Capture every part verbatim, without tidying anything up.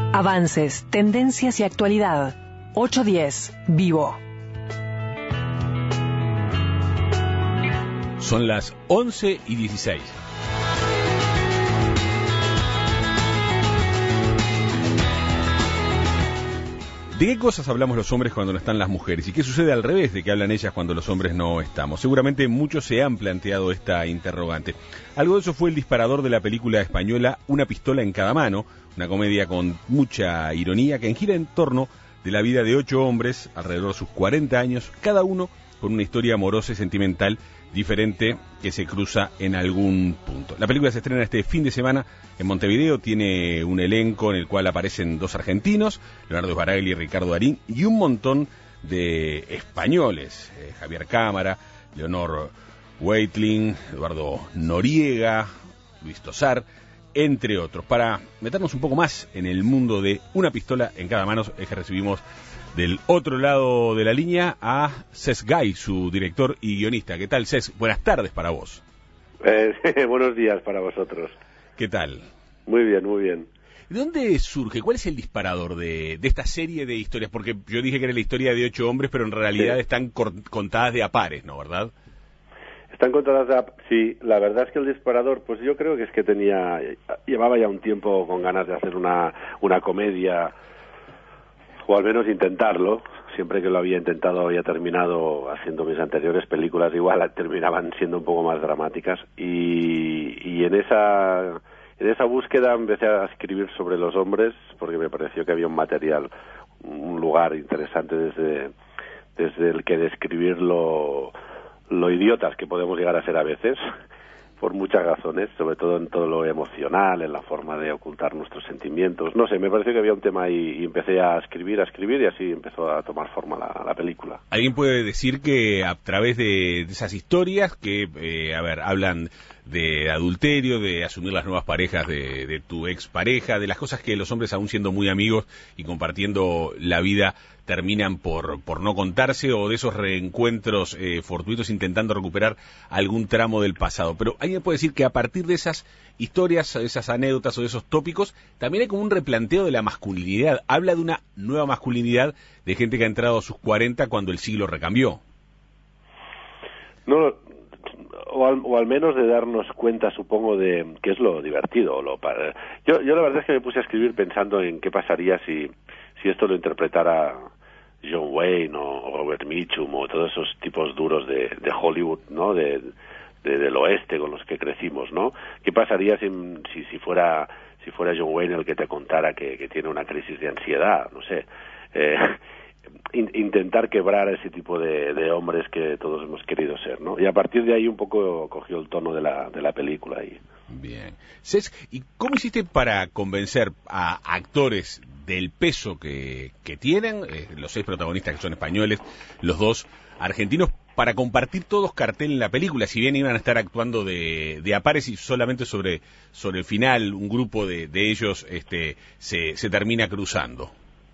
Avances, tendencias y actualidad. ocho diez, Vivo. Son las once y dieciséis. ¿De qué cosas hablamos los hombres cuando no están las mujeres? ¿Y qué sucede al revés de que hablan ellas cuando los hombres no estamos? Seguramente muchos se han planteado esta interrogante. Algo de eso fue el disparador de la película española Una pistola en cada mano, una comedia con mucha ironía que gira en torno de la vida de ocho hombres alrededor de sus cuarenta años, cada uno con una historia amorosa y sentimental diferente que se cruza en algún punto. La película se estrena este fin de semana en Montevideo, tiene un elenco en el cual aparecen dos argentinos, Leonardo Sbaraglia y Ricardo Darín, y un montón de españoles, eh, Javier Cámara, Leonor Weitling, Eduardo Noriega, Luis Tosar, entre otros. Para meternos un poco más en el mundo de Una pistola en cada mano, es que recibimos del otro lado de la línea a Cesc Gay, su director y guionista. ¿Qué tal, Cesc? Buenas tardes para vos. Eh, buenos días para vosotros. ¿Qué tal? Muy bien, muy bien. ¿De dónde surge? ¿Cuál es el disparador de, de esta serie de historias? Porque yo dije que era la historia de ocho hombres, pero en realidad sí. Están contadas de a pares, ¿no? ¿Verdad? Están contadas de a... Sí, la verdad es que el disparador, pues yo creo que es que tenía... Llevaba ya un tiempo con ganas de hacer una, una comedia, o al menos intentarlo. Siempre que lo había intentado había terminado haciendo mis anteriores películas, igual terminaban siendo un poco más dramáticas. Y, y en esa en esa búsqueda empecé a escribir sobre los hombres, porque me pareció que había un material, un lugar interesante desde, desde el que describir lo, lo idiotas que podemos llegar a ser a veces, por muchas razones, sobre todo en todo lo emocional, en la forma de ocultar nuestros sentimientos. No sé, me pareció que había un tema ahí y empecé a escribir, a escribir y así empezó a tomar forma la, la película. Alguien puede decir que a través de, de esas historias que, eh, a ver, hablan de adulterio, de asumir las nuevas parejas de, de tu expareja, de las cosas que los hombres, aún siendo muy amigos y compartiendo la vida, terminan por, por no contarse, o de esos reencuentros eh, fortuitos intentando recuperar algún tramo del pasado. Pero alguien puede decir que a partir de esas historias, de esas anécdotas o de esos tópicos, también hay como un replanteo de la masculinidad. Habla de una nueva masculinidad de gente que ha entrado a sus cuarenta cuando el siglo recambió. No, o al, o al menos de darnos cuenta, supongo, de qué es lo divertido. Lo, yo, yo la verdad es que me puse a escribir pensando en qué pasaría si, si esto lo interpretara John Wayne o Robert Mitchum o todos esos tipos duros de, de Hollywood, ¿no? De, de, del oeste con los que crecimos, ¿no? ¿Qué pasaría si, si, si fuera si fuera John Wayne el que te contara que, que tiene una crisis de ansiedad? No sé. Eh, in, intentar quebrar a ese tipo de, de hombres que todos hemos querido ser, ¿no? Y a partir de ahí un poco cogió el tono de la, de la película. Y... Bien. Cesc, ¿y cómo hiciste para convencer a actores del peso que, que tienen, eh, los seis protagonistas que son españoles, los dos argentinos, para compartir todos cartel en la película, si bien iban a estar actuando de, de a pares y solamente sobre, sobre el final un grupo de, de ellos este, se, se termina cruzando?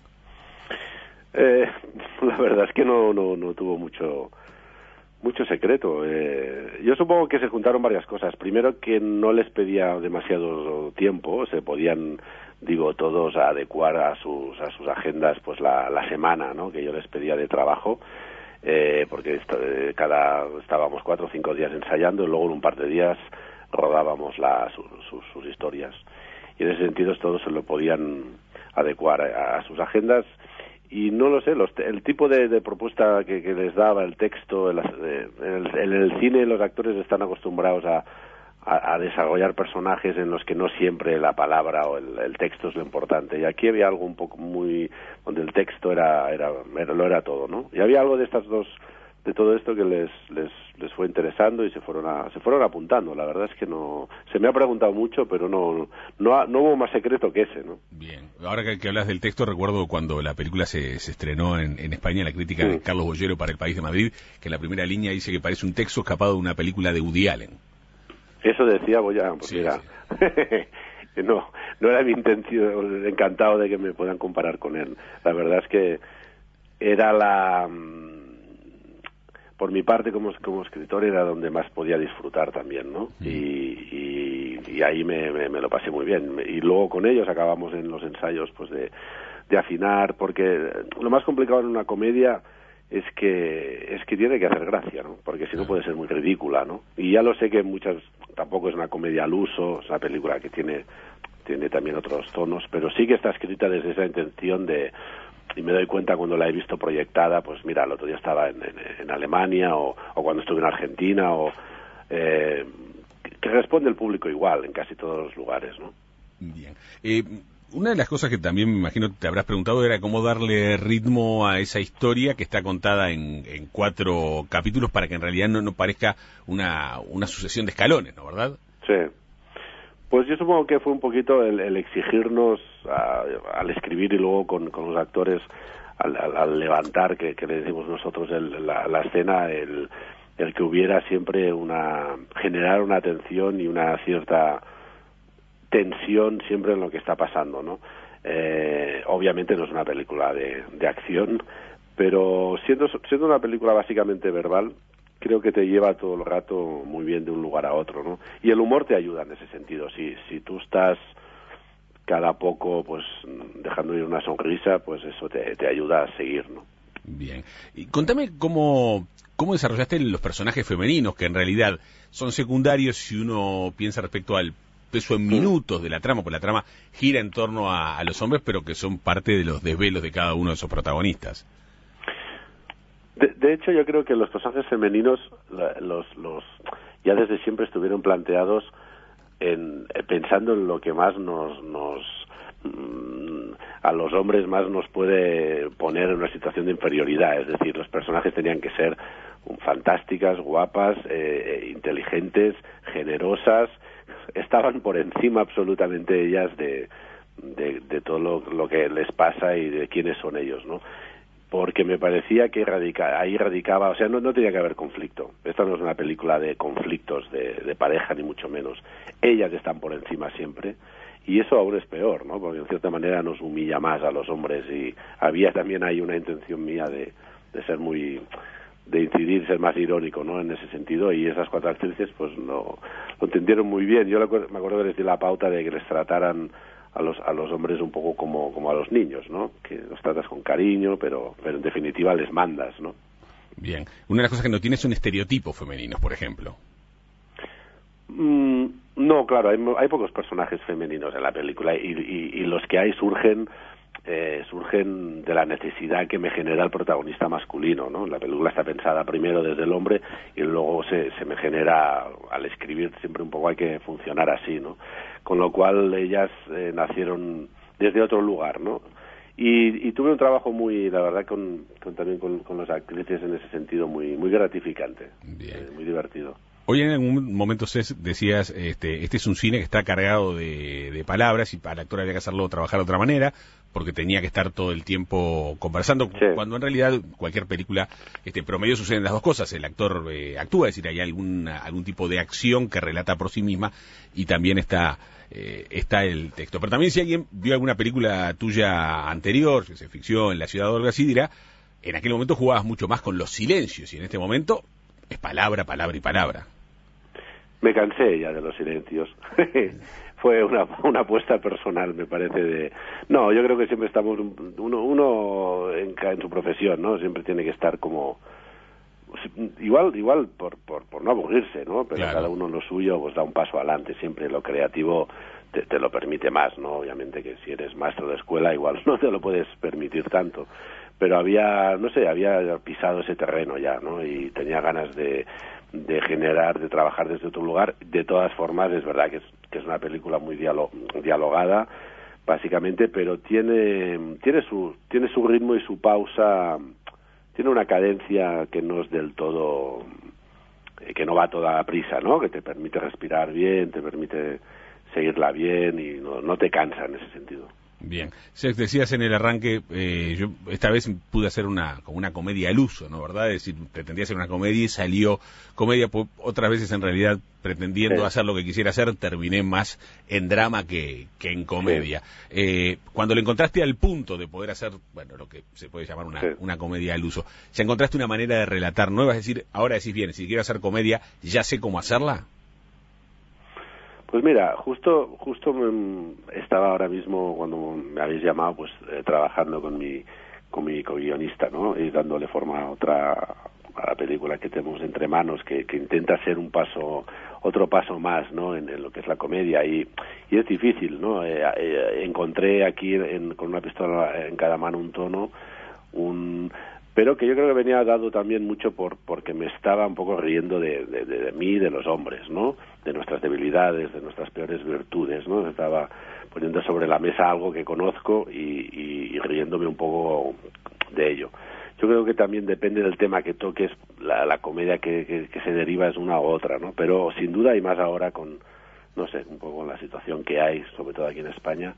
Eh, la verdad es que no, no, no tuvo mucho mucho secreto. Eh, yo supongo que se juntaron varias cosas. Primero, que no les pedía demasiado tiempo, se podían, digo, todos adecuar a sus a sus agendas pues la, la semana, ¿no?, que yo les pedía de trabajo, eh, porque esto, eh, cada estábamos cuatro o cinco días ensayando y luego en un par de días rodábamos la, su, su, sus historias. Y en ese sentido todos se lo podían adecuar a, a sus agendas. Y no lo sé, los, el tipo de, de propuesta que, que les daba, el texto, el, el, en el cine los actores están acostumbrados a, a, a desarrollar personajes en los que no siempre la palabra o el, el texto es lo importante. Y aquí había algo un poco muy... donde el texto era, era, era lo era todo, ¿no? Y había algo de estas dos, de todo esto que les les les fue interesando y se fueron a, se fueron apuntando. La verdad es que no se me ha preguntado mucho, pero no no no hubo más secreto que ese, ¿no? Bien. Ahora que, que hablas del texto, recuerdo cuando la película se, se estrenó en, en España, la crítica sí. de Carlos Bollero para El País de Madrid, que en la primera línea dice que parece un texto escapado de una película de Woody Allen. Eso decía Bollero, porque sí, era... sí. no, no era mi intención, encantado de que me puedan comparar con él. La verdad es que era la... por mi parte como, como escritor era donde más podía disfrutar también, ¿no? Mm. Y, y, y ahí me, me, me lo pasé muy bien. Y luego con ellos acabamos en los ensayos pues de, de afinar, porque lo más complicado en una comedia es que es que tiene que hacer gracia, ¿no? Porque si no puede ser muy ridícula, ¿no? Y ya lo sé que muchas, tampoco es una comedia al uso, es una película que tiene tiene también otros tonos, pero sí que está escrita desde esa intención de, y me doy cuenta cuando la he visto proyectada, pues mira, el otro día estaba en, en, en Alemania o, o cuando estuve en Argentina, o eh, que responde el público igual en casi todos los lugares, ¿no? Bien. Eh, una de las cosas que también me imagino te habrás preguntado era cómo darle ritmo a esa historia que está contada en, en cuatro capítulos para que en realidad no, no parezca una, una sucesión de escalones, ¿no? ¿Verdad? Sí. Pues yo supongo que fue un poquito el, el exigirnos a, al escribir y luego con, con los actores al, al, al levantar, que, que le decimos nosotros el, la, la escena, el, el que hubiera siempre una, generar una atención y una cierta tensión siempre en lo que está pasando, ¿no? Eh, obviamente no es una película de, de acción, pero siendo, siendo una película básicamente verbal, creo que te lleva todo el rato muy bien de un lugar a otro, ¿no? Y el humor te ayuda en ese sentido. Si si tú estás cada poco pues dejando ir una sonrisa, pues eso te, te ayuda a seguir, ¿no? Bien. Y contame cómo, cómo desarrollaste los personajes femeninos, que en realidad son secundarios si uno piensa respecto al peso en minutos de la trama, porque la trama gira en torno a, a los hombres, pero que son parte de los desvelos de cada uno de esos protagonistas. De, de hecho, yo creo que los personajes femeninos, los, los ya desde siempre estuvieron planteados en, pensando en lo que más nos, nos mmm, a los hombres más nos puede poner en una situación de inferioridad. Es decir, los personajes tenían que ser fantásticas, guapas, eh, inteligentes, generosas. Estaban por encima absolutamente ellas de, de, de todo lo, lo que les pasa y de quiénes son ellos, ¿no? Porque me parecía que radica, ahí radicaba, o sea, no, no tenía que haber conflicto. Esta no es una película de conflictos de, de pareja, ni mucho menos. Ellas están por encima siempre, y eso aún es peor, ¿no? Porque en cierta manera nos humilla más a los hombres, y había también ahí una intención mía de, de ser muy, de incidir, ser más irónico, ¿no? En ese sentido, y esas cuatro actrices, pues, no, lo entendieron muy bien. Yo me acuerdo que les di la pauta de que les trataran a los a los hombres un poco como como a los niños, ¿no? Que los tratas con cariño, pero pero en definitiva les mandas, ¿no? Bien. Una de las cosas que no tiene son estereotipos femeninos, por ejemplo. Mm, no, claro, hay, hay pocos personajes femeninos en la película, y, y, y los que hay surgen eh, surgen de la necesidad que me genera el protagonista masculino, ¿no? La película está pensada primero desde el hombre y luego se, se me genera, al escribir siempre un poco hay que funcionar así, ¿no? Con lo cual ellas eh, nacieron desde otro lugar, ¿no? Y, y tuve un trabajo muy, la verdad, con, con también con, con las actrices en ese sentido muy muy gratificante, eh, muy divertido. Hoy en algún momento, Cés, decías, este, este es un cine que está cargado de, de palabras y al actor había que hacerlo trabajar de otra manera porque tenía que estar todo el tiempo conversando, sí. Cuando en realidad cualquier película este promedio suceden las dos cosas. El actor eh, actúa, es decir, hay alguna, algún tipo de acción que relata por sí misma y también está, eh, está el texto. Pero también si alguien vio alguna película tuya anterior, ciencia ficción, La ciudad o algo así, dirá, en aquel momento jugabas mucho más con los silencios y en este momento es palabra, palabra y palabra. Me cansé ya de los silencios. Fue una, una apuesta personal, me parece. De no, yo creo que siempre estamos uno, uno en, en su profesión, ¿no? Siempre tiene que estar como igual, igual por, por, por no aburrirse, ¿no? Pero claro, cada uno en lo suyo pues da un paso adelante. Siempre lo creativo te, te lo permite más, ¿no? Obviamente que si eres maestro de escuela igual no te lo puedes permitir tanto. Pero había, no sé, había pisado ese terreno ya, ¿no? Y tenía ganas de, de generar, de trabajar desde otro lugar. De todas formas, es verdad que es, que es una película muy dialo, dialogada, básicamente, pero tiene, tiene su, tiene su ritmo y su pausa, tiene una cadencia que no es del todo, que no va a toda prisa, ¿no? Que te permite respirar bien, te permite seguirla bien y no, no te cansa en ese sentido. Bien, se decías en el arranque, eh, yo esta vez pude hacer una como una comedia al uso, ¿no? ¿Verdad? Es decir, pretendía hacer una comedia y salió comedia, otras veces en realidad pretendiendo sí. hacer lo que quisiera hacer, terminé más en drama que, que en comedia. Sí. Eh, cuando le encontraste al punto de poder hacer, bueno, lo que se puede llamar una, sí. una comedia al uso, ¿ya encontraste una manera de relatar nueva? Es decir, ahora decís, bien, si quiero hacer comedia, ¿ya sé cómo hacerla? Pues mira, justo justo me, estaba ahora mismo, cuando me habéis llamado, pues eh, trabajando con mi con mi co-guionista, ¿no? Y dándole forma a otra a la película que tenemos entre manos, que, que intenta ser un paso, otro paso más, ¿no? En, en lo que es la comedia, y, y es difícil, ¿no? Eh, eh, encontré aquí en, con una pistola en cada mano un tono, un pero que yo creo que venía dado también mucho por porque me estaba un poco riendo de, de, de, de mí, de los hombres, ¿no? De nuestras debilidades, de nuestras peores virtudes, ¿no? Estaba poniendo sobre la mesa algo que conozco y, y, y riéndome un poco de ello. Yo creo que también depende del tema que toques, la, la comedia que, que, que se deriva es una u otra, ¿no? Pero sin duda, y más ahora con, no sé, un poco con la situación que hay, sobre todo aquí en España,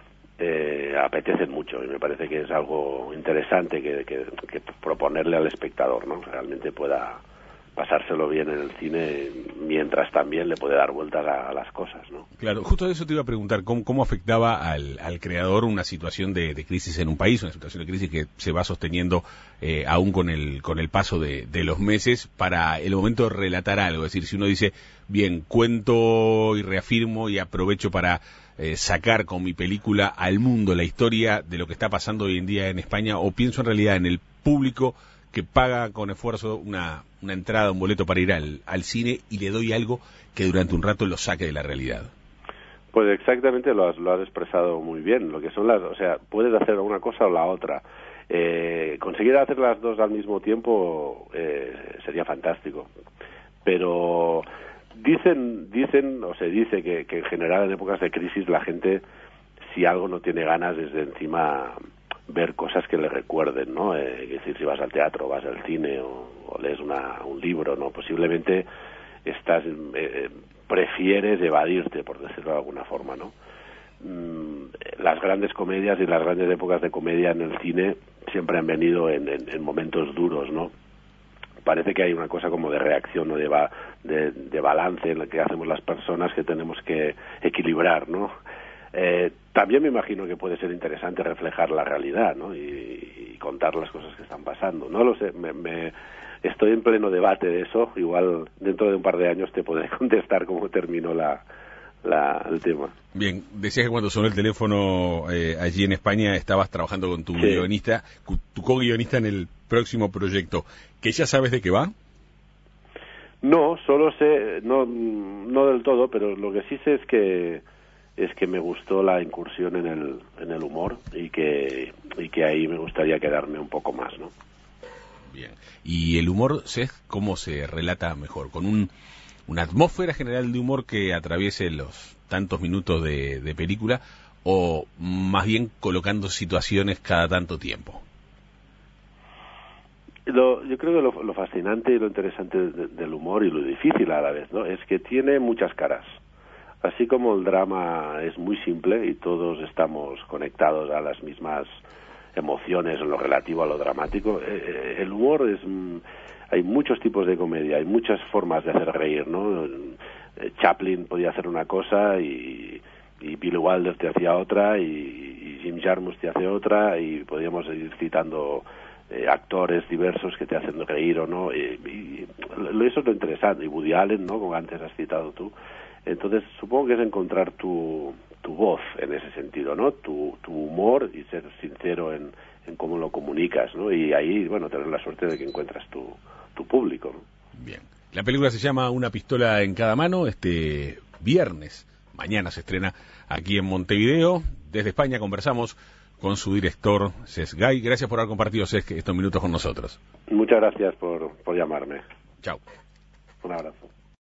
eh, apetecen mucho, y me parece que es algo interesante que, que, que proponerle al espectador, ¿no? Realmente pueda pasárselo bien en el cine, mientras también le puede dar vueltas a, a las cosas, ¿no? Claro, justo de eso te iba a preguntar, ¿cómo, cómo afectaba al, al creador una situación de, de crisis en un país, una situación de crisis que se va sosteniendo eh, aún con el con el paso de, de los meses, para el momento de relatar algo? Es decir, si uno dice, bien, cuento y reafirmo y aprovecho para eh, sacar con mi película al mundo la historia de lo que está pasando hoy en día en España, o pienso en realidad en el público que paga con esfuerzo una, una entrada, un boleto para ir al, al cine, y le doy algo que durante un rato lo saque de la realidad. Pues exactamente lo has, lo has expresado muy bien, lo que son las, o sea, puedes hacer una cosa o la otra. Eh, conseguir hacer las dos al mismo tiempo eh, sería fantástico, pero dicen, dicen o se dice que, que en general en épocas de crisis la gente, si algo no tiene ganas, es de encima ver cosas que le recuerden, ¿no? Eh, es decir, si vas al teatro, vas al cine o, o lees una, un libro, ¿no? Posiblemente estás eh, prefieres evadirte, por decirlo de alguna forma, ¿no? Mm, las grandes comedias y las grandes épocas de comedia en el cine siempre han venido en, en, en momentos duros, ¿no? Parece que hay una cosa como de reacción, ¿no? de, ba, de, de balance en el que hacemos las personas, que tenemos que equilibrar, ¿no? Eh, también me imagino que puede ser interesante reflejar la realidad, ¿no? Y, y contar las cosas que están pasando. No lo sé, me, me, estoy en pleno debate de eso. Igual dentro de un par de años te podré contestar cómo terminó la, la, el tema. Bien, decías que cuando sonó el teléfono eh, allí en España estabas trabajando con tu sí. guionista, tu co-guionista en el próximo proyecto. ¿Que ya sabes de qué va? No, solo sé, no, no del todo, pero lo que sí sé es que es que me gustó la incursión en el en el humor, y que y que ahí me gustaría quedarme un poco más, ¿no? Bien. ¿Y el humor, sé cómo se relata mejor? ¿Con un una atmósfera general de humor que atraviese los tantos minutos de, de película, o más bien colocando situaciones cada tanto tiempo? Lo, yo creo que lo, lo fascinante y lo interesante de, del humor, y lo difícil a la vez, ¿no? Es que tiene muchas caras. Así como el drama es muy simple y todos estamos conectados a las mismas emociones en lo relativo a lo dramático, eh, el humor es... Hay muchos tipos de comedia, hay muchas formas de hacer reír, ¿no? Chaplin podía hacer una cosa y, y Billy Wilder te hacía otra, y, y Jim Jarmusch te hace otra, y podríamos ir citando eh, actores diversos que te hacen reír o no. Y, y eso es lo interesante. Y Woody Allen, ¿no? Como antes has citado tú. Entonces, supongo que es encontrar tu, tu voz en ese sentido, ¿no? Tu, tu humor, y ser sincero en, en cómo lo comunicas, ¿no? Y ahí, bueno, tener la suerte de que encuentras tu, tu público, ¿no? Bien. La película se llama Una pistola en cada mano. Este viernes, mañana se estrena aquí en Montevideo. Desde España conversamos con su director, Cesc Gay. Gracias por haber compartido, Cesc, estos minutos con nosotros. Muchas gracias por, por llamarme. Chao. Un abrazo.